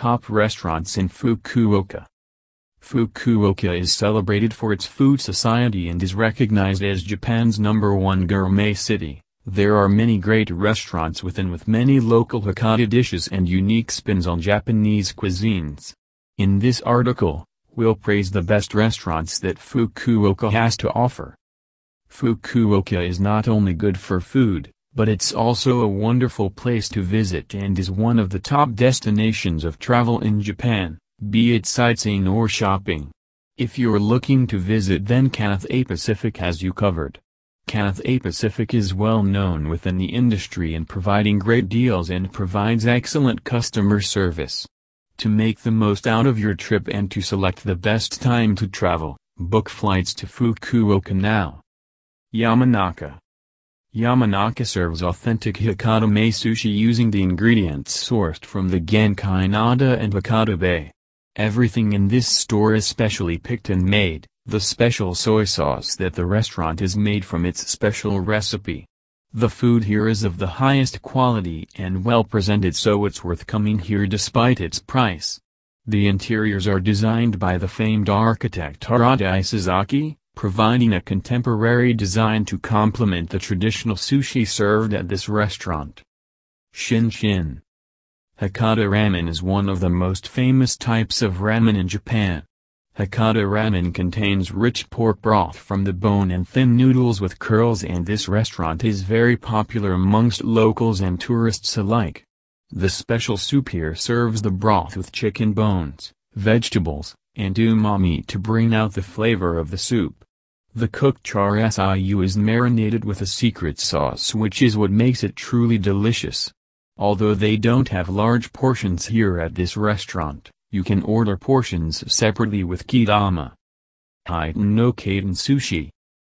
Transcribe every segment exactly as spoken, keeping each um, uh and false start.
top restaurants in Fukuoka. Fukuoka is celebrated for its food society and is recognized as Japan's number one gourmet city. There are many great restaurants within with many local Hakata dishes and unique spins on Japanese cuisines. In this article, we'll praise the best restaurants that Fukuoka has to offer. Fukuoka is not only good for food, but it's also a wonderful place to visit and is one of the top destinations of travel in Japan, be it sightseeing or shopping. If you're looking to visit, then Cathay Pacific has you covered. Cathay Pacific is well known within the industry in providing great deals and provides excellent customer service. To make the most out of your trip and to select the best time to travel, book flights to Fukuoka now. Yamanaka. Yamanaka serves authentic Hakata Mae sushi using the ingredients sourced from the Genkai Nada and Hakata Bay. Everything in this store is specially picked and made. The special soy sauce that the restaurant is made from its special recipe. The food here is of the highest quality and well presented, so it's worth coming here despite its price. The interiors are designed by the famed architect Harada Isazaki, providing a contemporary design to complement the traditional sushi served at this restaurant. Shin Shin. Hakata ramen is one of the most famous types of ramen in Japan. Hakata ramen contains rich pork broth from the bone and thin noodles with curls, and this restaurant is very popular amongst locals and tourists alike. The special soup here serves the broth with chicken bones, vegetables, and umami to bring out the flavor of the soup. The cooked char siu is marinated with a secret sauce which is what makes it truly delicious. Although they don't have large portions here at this restaurant, you can order portions separately with Kidama. Heitan no Katen Sushi.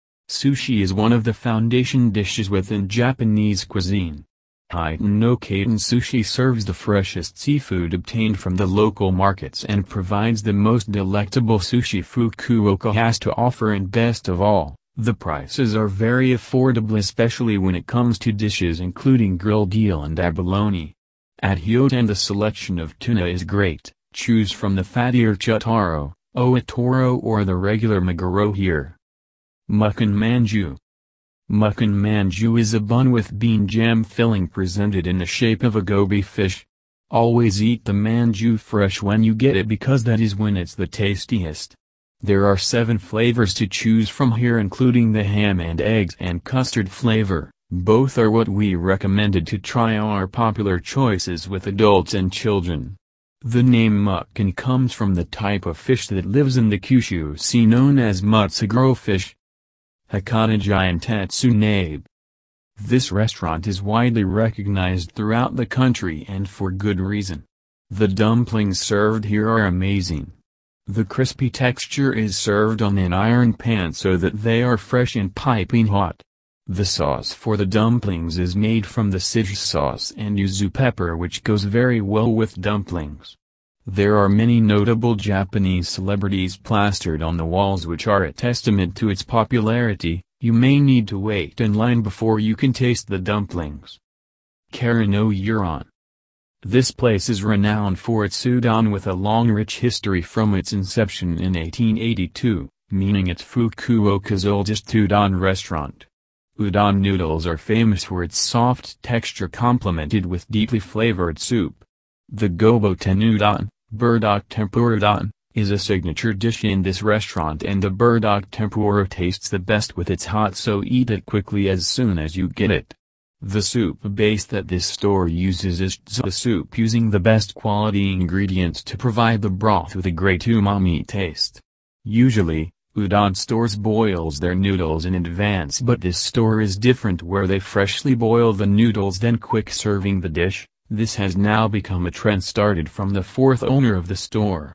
Sushi is one of the foundation dishes within Japanese cuisine. Heitan no Katen Sushi serves the freshest seafood obtained from the local markets and provides the most delectable sushi Fukuoka has to offer, and best of all, the prices are very affordable, especially when it comes to dishes including grilled eel and abalone. At Hyoten the selection of tuna is great. Choose from the fattier chutaro, ootoro or the regular maguro here. Mukkan manju. Mukkan manju is a bun with bean jam filling presented in the shape of a goby fish. Always eat the manju fresh when you get it because that is when it's the tastiest. There are seven flavors to choose from here, including the ham and eggs and custard flavor. Both are what we recommended to try, our popular choices with adults and children. The name mukkan comes from the type of fish that lives in the Kyushu Sea known as Mutsuguro fish. Hakata Giantetsu Nabe. This restaurant is widely recognized throughout the country, and for good reason. The dumplings served here are amazing. The crispy texture is served on an iron pan so that they are fresh and piping hot. The sauce for the dumplings is made from the sage sauce and yuzu pepper, which goes very well with dumplings. There are many notable Japanese celebrities plastered on the walls which are a testament to its popularity. You may need to wait in line before you can taste the dumplings. Kara no Yuron. This place is renowned for its udon with a long rich history from its inception in eighteen eighty-two, meaning it's Fukuoka's oldest udon restaurant. Udon noodles are famous for its soft texture complemented with deeply flavored soup. The goboten udon, burdock tempura udon, is a signature dish in this restaurant, and the burdock tempura tastes the best with its hot, so eat it quickly as soon as you get it. The soup base that this store uses is tsuba soup, using the best quality ingredients to provide the broth with a great umami taste. Usually, udon stores boils their noodles in advance, but this store is different where they freshly boil the noodles then quick serving the dish. This has now become a trend started from the fourth owner of the store.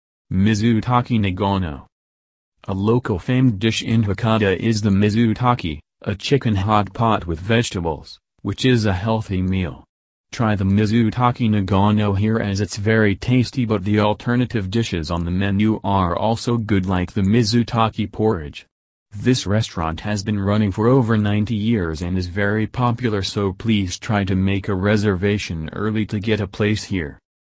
Mizutaki Nagano. A local famed dish in Hakata is the mizutaki, a chicken hot pot with vegetables, which is a healthy meal. Try the mizutaki nagano here as it's very tasty, but the alternative dishes on the menu are also good, like the mizutaki porridge. This restaurant has been running for over ninety years and is very popular, so please try to make a reservation early to get a place here.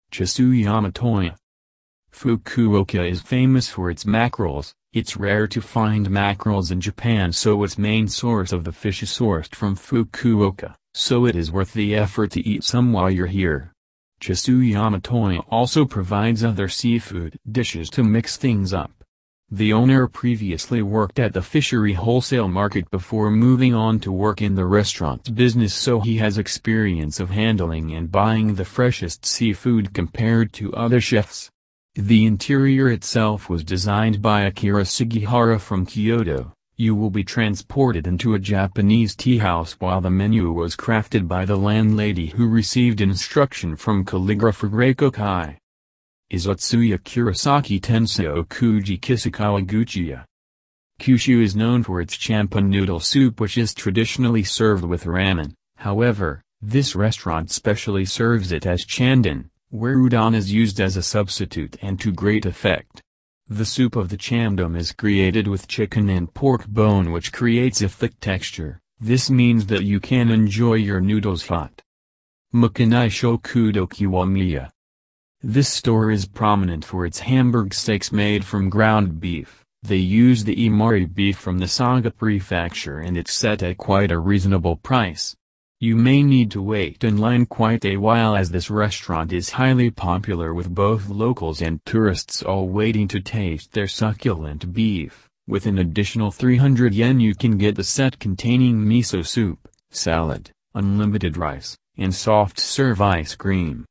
Chisuyama Toya. Fukuoka is famous for its mackerels. It's rare to find mackerels in Japan, so its main source of the fish is sourced from Fukuoka, so it is worth the effort to eat some while you're here. Chisuyama Toya also provides other seafood dishes to mix things up. The owner previously worked at the fishery wholesale market before moving on to work in the restaurant business, so he has experience of handling and buying the freshest seafood compared to other chefs. The interior itself was designed by Akira Sugihara from Kyoto. You will be transported into a Japanese tea house while the menu was crafted by the landlady who received instruction from calligrapher Reiko Kai. Izutsuya Kurosaki Tensei Okuji Kisakawa Guchiya. Kyushu is known for its champa noodle soup, which is traditionally served with ramen. However, this restaurant specially serves it as chandan, where udon is used as a substitute and to great effect. The soup of the chamdom is created with chicken and pork bone, which creates a thick texture. This means that you can enjoy your noodles hot. Mukanai Shokudo Kiwamiya. This store is prominent for its Hamburg steaks made from ground beef. They use the Imari beef from the Saga prefecture and it's set at quite a reasonable price. You may need to wait in line quite a while as this restaurant is highly popular with both locals and tourists all waiting to taste their succulent beef. With an additional three hundred yen you can get the set containing miso soup, salad, unlimited rice, and soft serve ice cream.